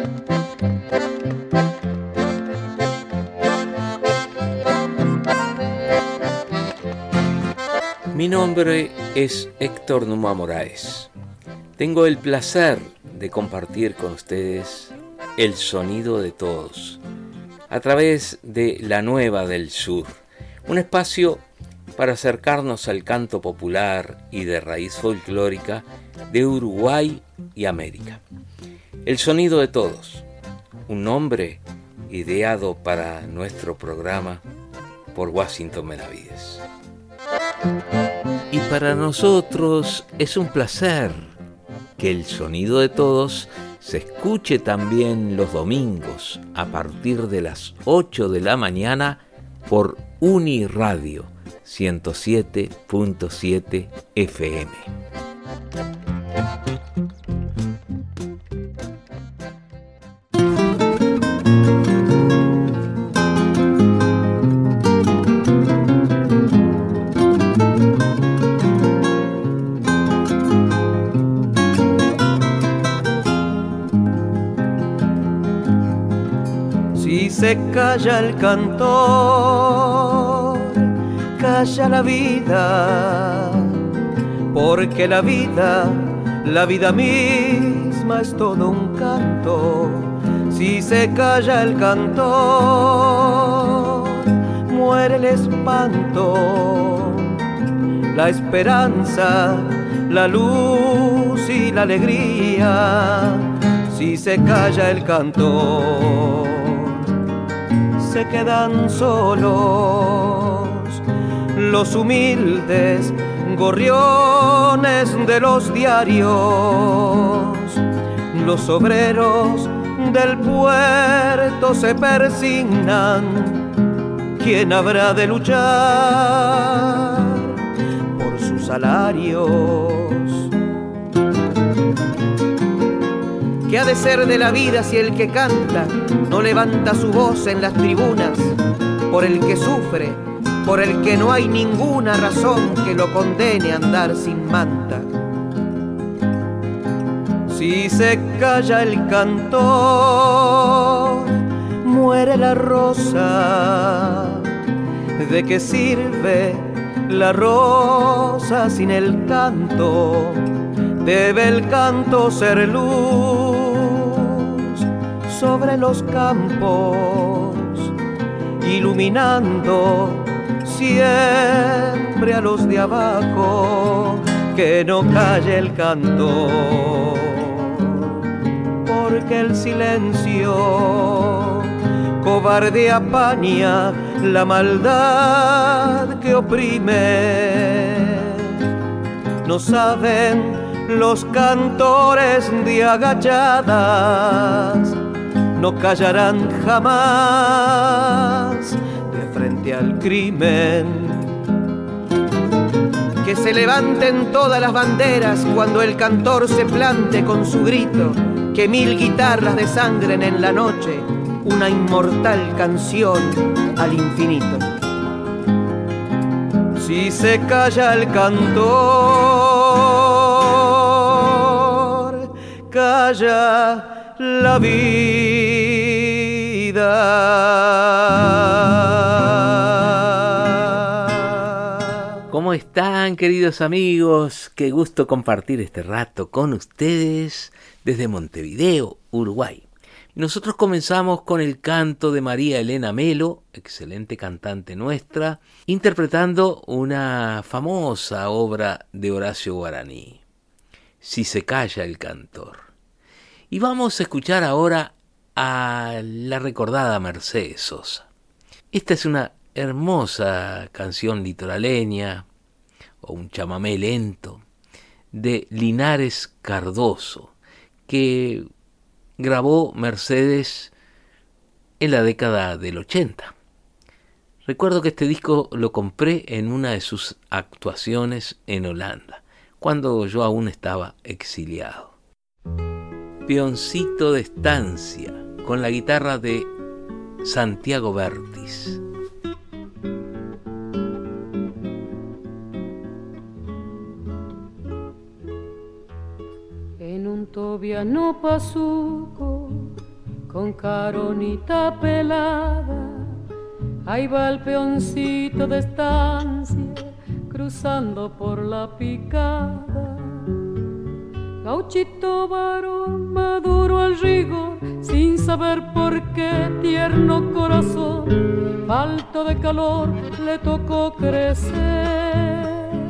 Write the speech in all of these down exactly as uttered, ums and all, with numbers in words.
Mi nombre es Héctor Numa Moraes. Tengo el placer de compartir con ustedes el sonido de todos a través de La Nueva del Sur, un espacio para acercarnos al canto popular y de raíz folclórica de Uruguay y América. El sonido de todos, un nombre ideado para nuestro programa por Washington Benavides. Y para nosotros es un placer que el sonido de todos se escuche también los domingos a partir de las ocho de la mañana por Uniradio ciento siete punto siete F M. Se calla el cantor, calla la vida, porque la vida, la vida misma es todo un canto. Si se calla el cantor, muere el espanto, la esperanza, la luz y la alegría. Si se calla el cantor, se quedan solos los humildes gorriones de los diarios, los obreros del puerto se persignan. ¿Quién habrá de luchar por sus salarios? ¿Qué ha de ser de la vida si el que canta no levanta su voz en las tribunas? Por el que sufre, por el que no hay ninguna razón que lo condene a andar sin manta. Si se calla el cantor, muere la rosa. ¿De qué sirve la rosa sin el canto? Debe el canto ser luz sobre los campos, iluminando siempre a los de abajo. Que no calle el canto, porque el silencio cobarde apaña la maldad que oprime. No saben los cantores de agachadas, no callarán jamás de frente al crimen. Que se levanten todas las banderas cuando el cantor se plante con su grito, que mil guitarras desangren en la noche una inmortal canción al infinito. Si se calla el cantor, calla la vida. ¿Cómo están, queridos amigos? Qué gusto compartir este rato con ustedes desde Montevideo, Uruguay. Nosotros comenzamos con el canto de María Elena Melo, excelente cantante nuestra, interpretando una famosa obra de Horacio Guaraní, Si se calla el cantor. Y vamos a escuchar ahora a la recordada Mercedes Sosa. Esta es una hermosa canción litoraleña, o un chamamé lento, de Linares Cardoso, que grabó Mercedes en la década del ochenta. Recuerdo que este disco lo compré en una de sus actuaciones en Holanda, cuando yo aún estaba exiliado. Peoncito de estancia, con la guitarra de Santiago Bertis. En un tobiano pasuco con caronita pelada, ahí va el peoncito de estancia, cruzando por la picada. Gauchito varón, maduro al rigor, sin saber por qué, tierno corazón, falto de calor, le tocó crecer.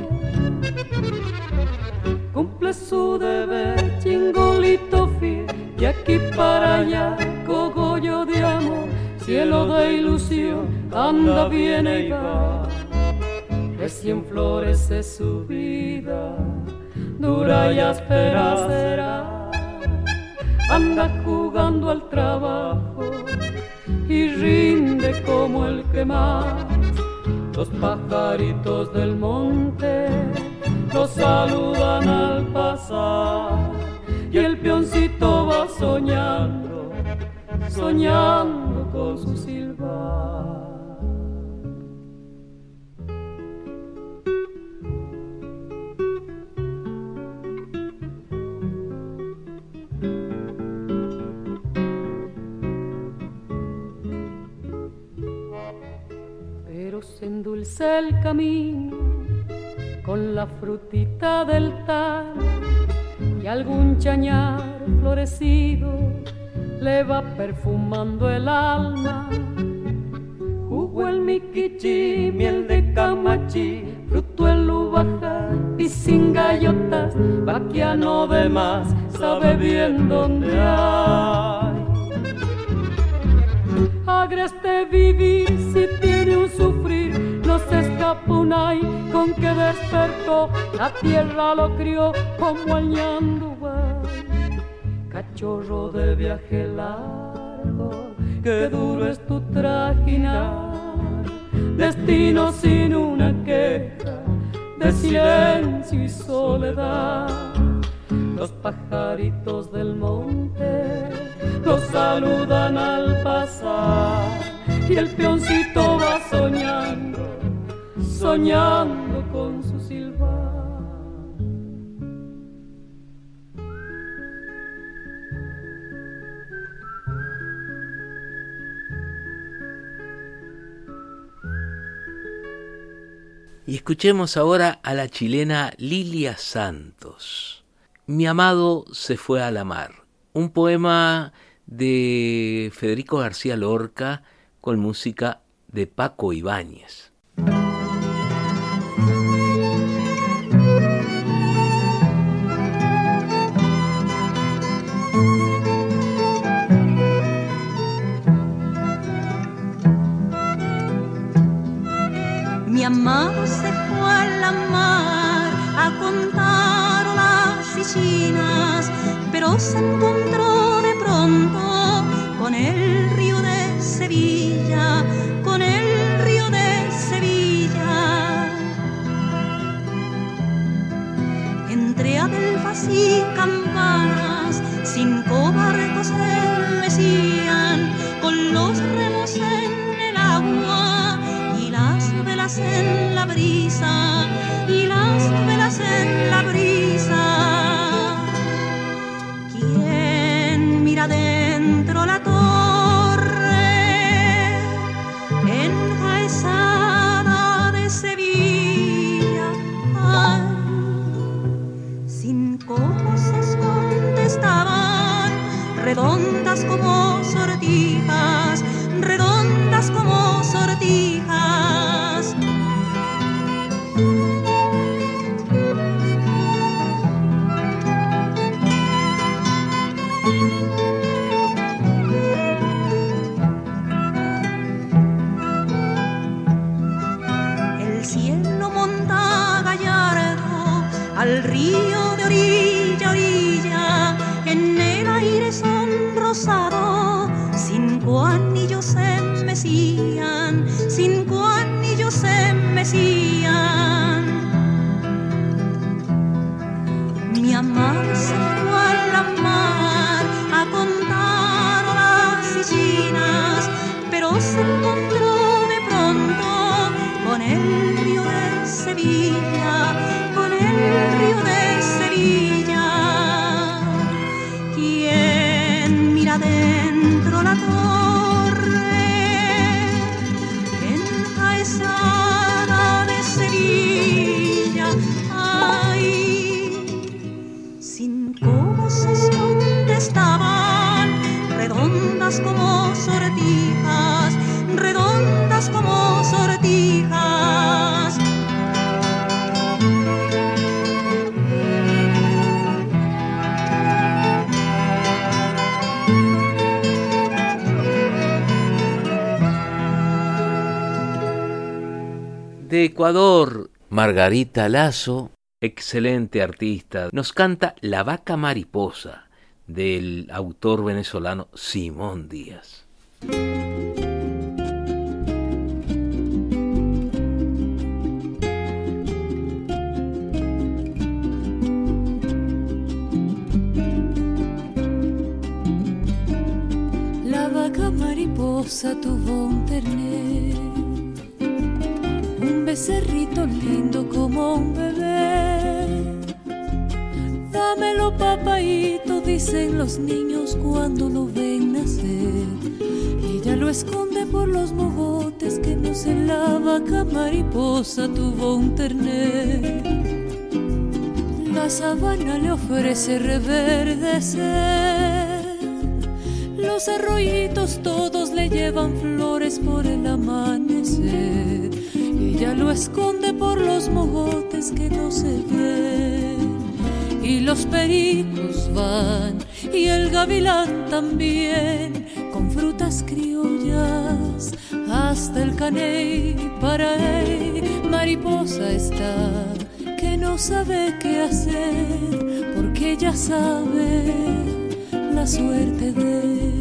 Cumple su deber, chingolito fiel, de aquí para allá, cogollo de amor, cielo de ilusión, anda, viene y va. Recién florece su vida, dura y áspera será. Anda jugando al trabajo y rinde como el que más. Los pajaritos del monte lo saludan al pasar y el peoncito va soñando, soñando con su silbar. Pero se endulce el camino con la frutita del tal y algún chañar florecido le va perfumando el alma. Jugo el miquichi, miel de camachi, fruto el ubaja y sin gallotas, vaquiano de más, sabe bien dónde hay. Agreste vivir si tiene un sufrir, no se escapa un ay con que despertó, la tierra lo crió como el ñandubay. Cachorro de viaje largo, qué duro es tu trajinar, destino sin una queja, de silencio y soledad. Los pajaritos del monte los saludan al pasar y el peoncito va soñando, soñando con su silbar. Y escuchemos ahora a la chilena Lilia Santos. Mi amado se fue a la mar, un poema de Federico García Lorca con música de Paco Ibáñez. Mi amado se fue a la mar a contar las sicinas, pero se encontró de pronto con el río de Sevilla, con el río de Sevilla. Entre adelfas y campanas, cinco barcos se mecían, con los remos en el agua y las velas en la brisa, y las velas en la brisa. ¿Quién mira dentro la torre enjaezada de Sevilla? Ay, cinco voces contestaban, redondas como sortijas, redondas como sortijas. El cielo monta gallardo al río de orilla a orilla, en el aire sonrosado cinco anillos se mecían, cinco anillos se mecían. Mi amado se fue a la mar a contar las sicinas, pero se encontró de pronto con el río de Sevilla, con el río de Sevilla. ¿Quién mira dentro la torre, encaesada de Sevilla, ay, cinco voces contestaban, redondas como sortijas, redondas como sortijas. De Ecuador, Margarita Lazo, excelente artista, nos canta La Vaca Mariposa, del autor venezolano Simón Díaz. La vaca mariposa tuvo un ternero, un becerrito lindo como un bebé. Dámelo, papaíto, dicen los niños cuando lo ven nacer. Ella lo esconde por los mogotes que no sé. La vaca mariposa tuvo un ternero. La sabana le ofrece reverdecer. Los arroyitos todos le llevan flores por el amanecer. Ella lo esconde por los mogotes que no se ven. Y los pericos van, y el gavilán también, con frutas criollas, hasta el caney. Para él, mariposa está, que no sabe qué hacer, porque ella sabe la suerte de él.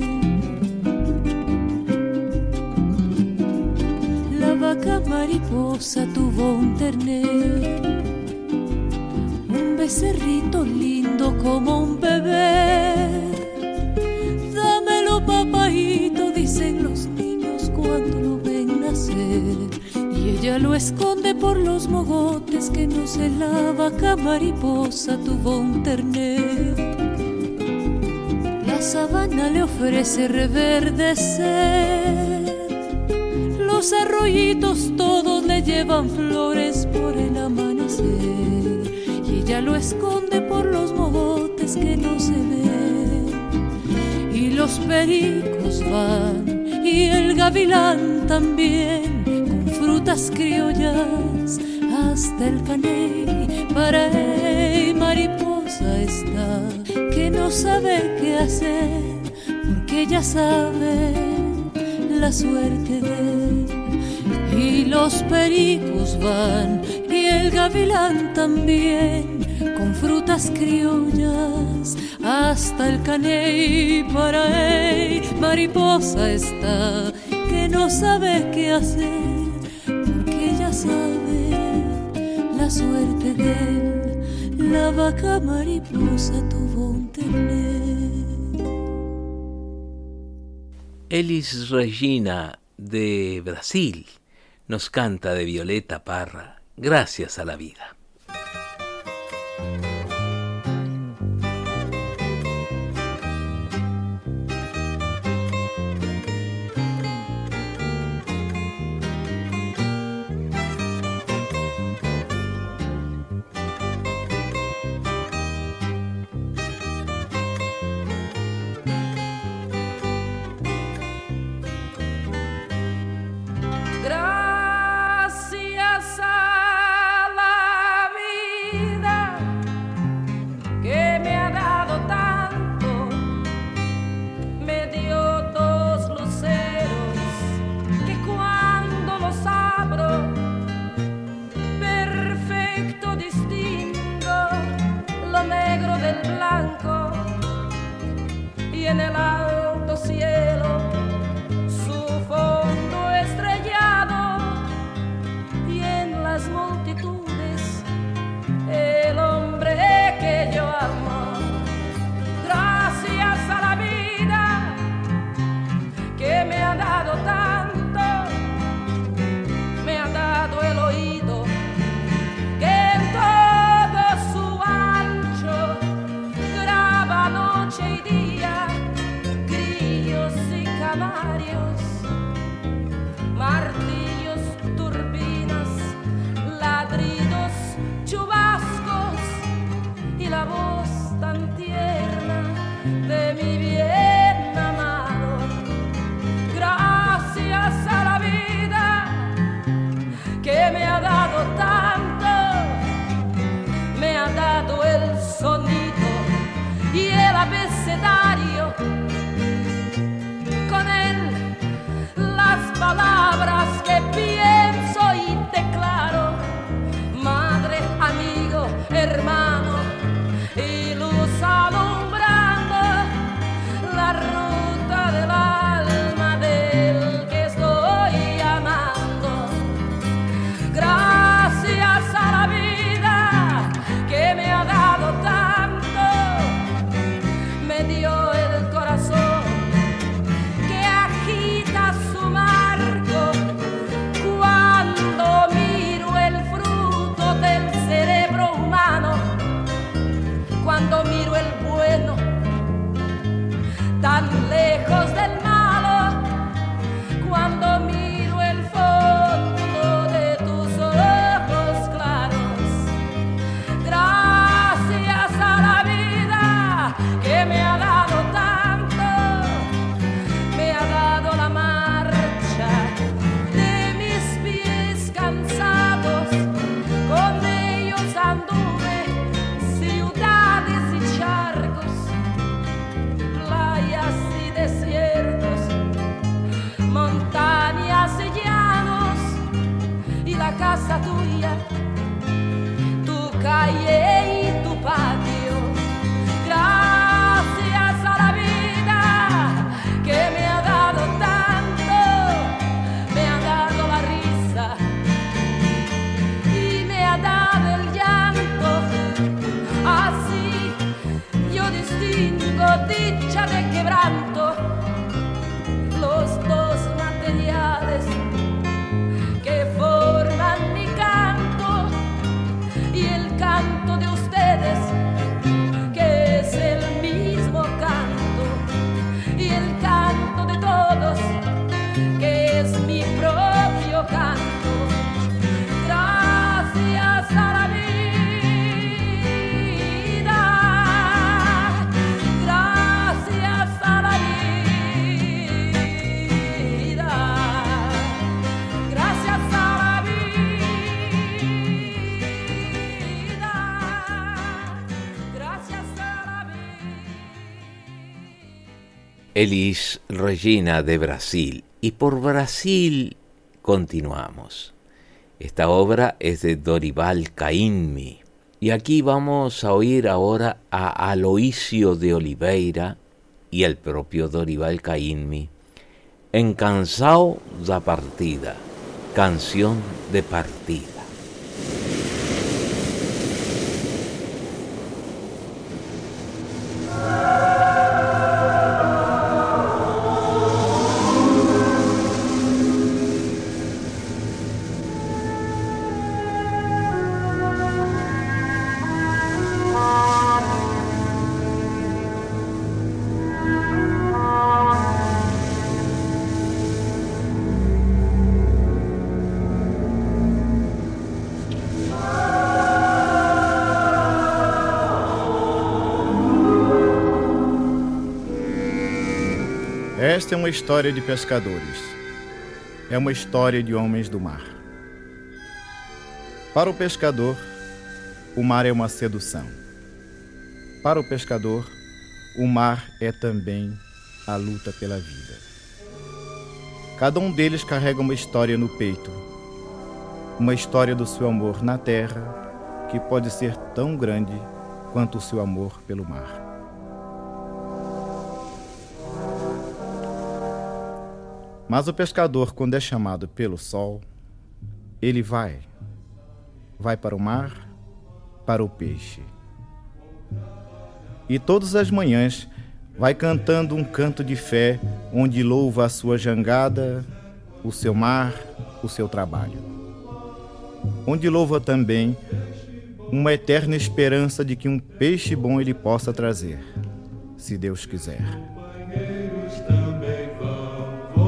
La vaca mariposa tuvo un ternero, un becerrito lindo como un bebé. Dámelo, papaíto, dicen los niños cuando lo ven nacer. Y ella lo esconde por los mogotes que no sé. La vaca mariposa tuvo un ternero. La sabana le ofrece reverdecer. Los arroyitos todos le llevan flores por el amanecer. Y ella lo esconde por los mogotes que no se ven. Y los pericos van, y el gavilán también, con frutas criollas hasta el caney. Para él, mariposa está, que no sabe qué hacer, porque ella sabe la suerte de él. Y los pericos van, y el gavilán también, con frutas criollas hasta el caney. Para él, mariposa está, que no sabe qué hacer, porque ella sabe la suerte de él. La vaca mariposa tuvo un ternero. Elis Regina, de Brasil, nos canta de Violeta Parra, Gracias a la vida. Noche y día calenarios, martillos, turbinas, ladridos, chubascos y la voz tan tierna de mi bien amado. Gracias a la vida que me ha dado tanto, me ha dado el sonido y el abecedario, con él las palabras que pienso y declaro. Madre, amigo, hermano y luz alumbrando la ruta del alma del que estoy amando. Gracias a la vida que me ha dado tanto, me dio el corazón que agita su marco cuando miro el fruto del cerebro humano, cuando miro el bueno tan lejos del malo, cuando miro el fondo de tus ojos claros. Gracias a la vida que me ha dado tanto, me ha dado la marcha de mis pies cansados, con ellos anduve ciudades y charcos, playas y desiertos, montañas y llanos, y la casa tuya, tu calle y tu patio. Gracias a la vida que me ha dado tanto, me ha dado la risa y me ha dado el llanto. Así yo distingo dicha de quebranto, los dos materiales que forman mi canto, y el canto de ustedes que es el mismo canto, y el canto de todos que es mi propio canto. Gracias a la vida, gracias a la vida, gracias a la vida, gracias a la vida. Elis Regina de Brasil. Y por Brasil continuamos. Esta obra es de Dorival Caymmi. Y aquí vamos a oír ahora a Aloísio de Oliveira y el propio Dorival Caymmi en Cansao da Partida, canción de partida. Esta é uma história de pescadores. É uma história de homens do mar. Para o pescador, o mar é uma sedução. Para o pescador, o mar é também a luta pela vida. Cada um deles carrega uma história no peito. Uma história do seu amor na terra, que pode ser tão grande quanto o seu amor pelo mar. Mas o pescador, quando é chamado pelo sol, ele vai. Vai para o mar, para o peixe. E todas as manhãs vai cantando um canto de fé, onde louva a sua jangada, o seu mar, o seu trabalho. Onde louva também uma eterna esperança de que um peixe bom ele possa trazer, se Deus quiser. Companheiros também vão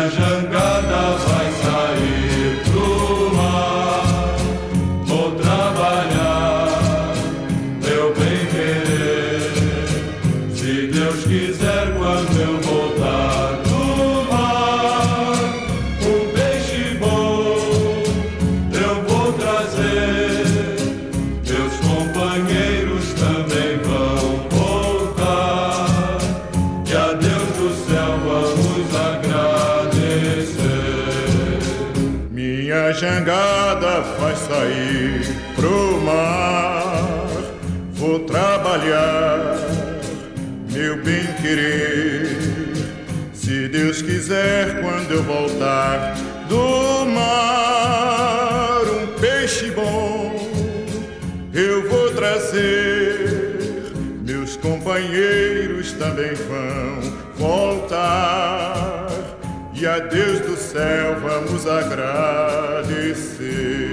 jangada vai sair pro mar. Vou trabalhar, meu bem querer. Se Deus quiser, quando eu voltar do mar, um peixe bom eu vou trazer. Meus companheiros também vão voltar. E a Deus do céu vamos agradecer. Minha jangada vai sair pro mar. Vou trabalhar, meu bem querer. Se Deus quiser, quando eu voltar do mar, um peixe bom eu vou trazer. Meus companheiros também vão voltar. E a Deus do céu vamos agradecer.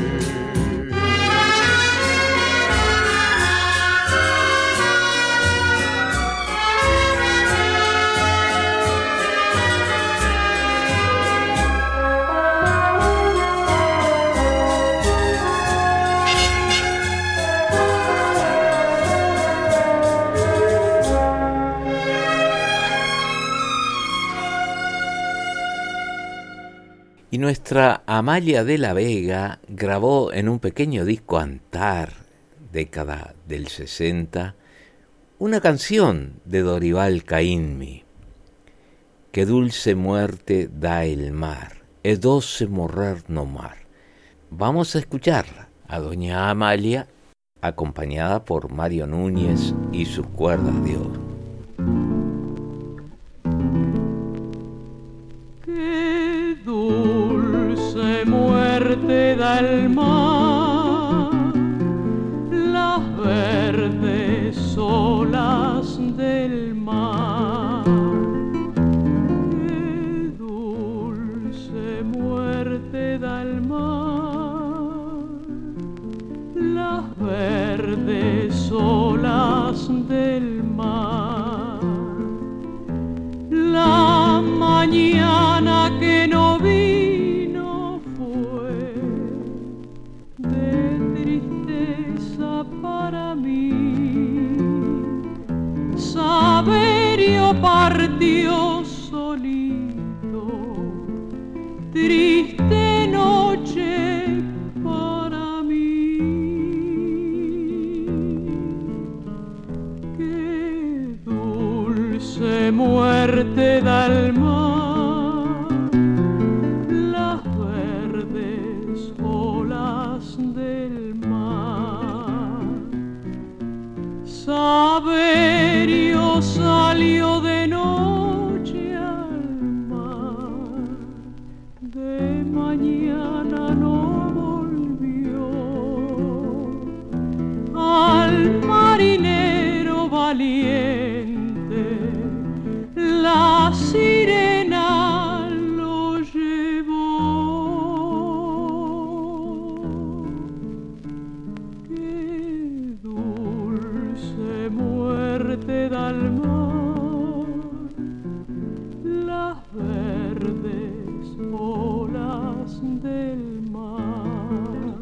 Y nuestra Amalia de la Vega grabó en un pequeño disco Antar, década del sesenta, una canción de Dorival Caymmi. Que dulce muerte da el mar, e doce morrer no mar. Vamos a escucharla a doña Amalia, acompañada por Mario Núñez y sus cuerdas de oro. Qué dulce muerte da el mar, las verdes olas del mar. Qué dulce muerte da el mar, las verdes olas del mar. La mañana que no vino fue de tristeza para mí. Saberio partió solito, triste noche para mí. Qué dulce muerte da el mar, las verdes olas del mar. Saberio salió de noche al mar, de mañana no volvió. Al marinero valiente la sirena lo llevó. Qué dulce muerte da el mar, las verdes olas del mar.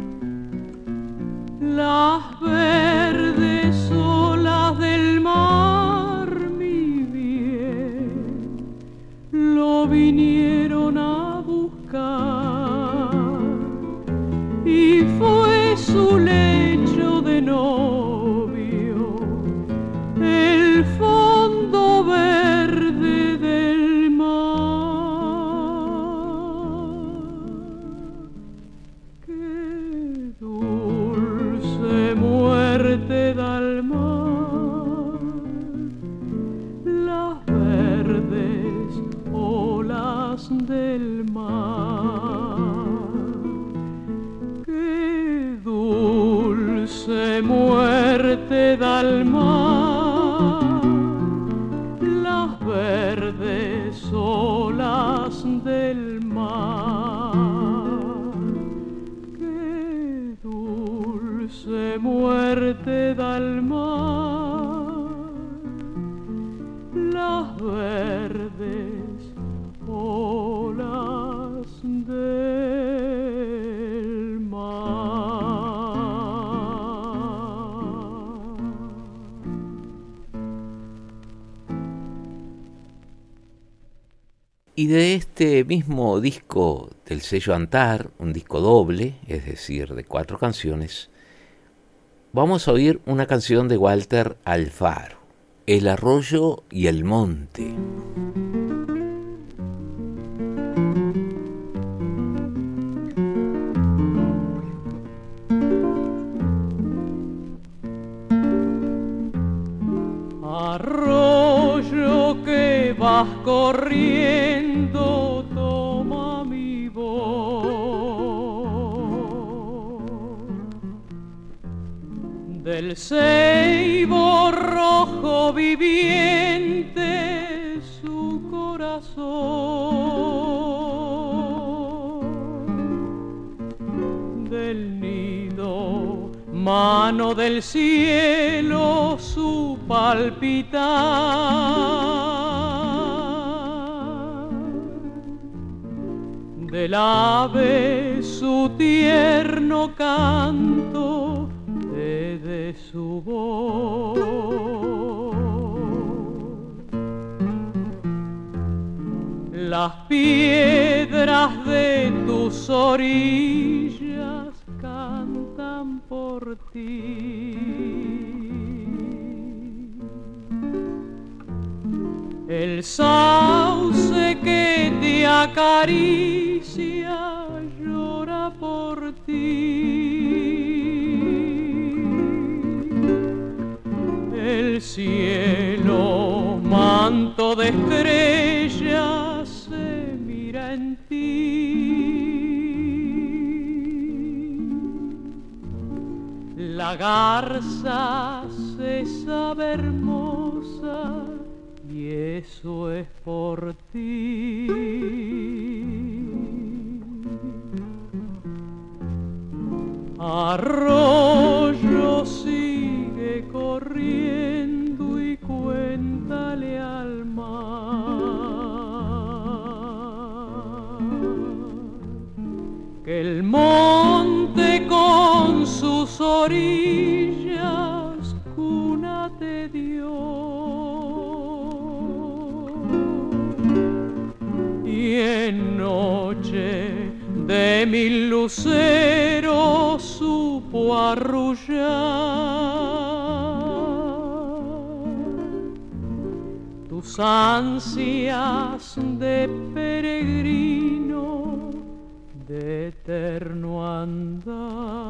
Las verdes olas del mar, mi bien, lo vinieron a buscar y fue su lecho de novio el fondo verde del mar. Qué dulce muerte da el mar, las verdes olas del mar. Qué dulce muerte da el mar, las verdes olas del mar. Qué dulce muerte da el mar, las verdes olas Y de este mismo disco del sello Antar, un disco doble, es decir, de cuatro canciones, vamos a oír una canción de Walter Alfaro, El arroyo y el monte. Arroyo que vas corriendo, toma mi voz. Del ceibo rojo viviente su corazón. Del nido, mano del cielo, su palpitar. Del ave su tierno canto, de su voz. Las piedras de tus orillas cantan por ti. El sauce que te acaricia llora por ti. El cielo, manto de estrellas, se mira en ti. La garza se sabe hermosa y eso es por ti. Arroyo sigue corriendo y cuéntale al mar que el monte con sus orillas cuna te dio. Y en noche de mil luceros supo arrullar tus ansias de peregrino, de eterno andar.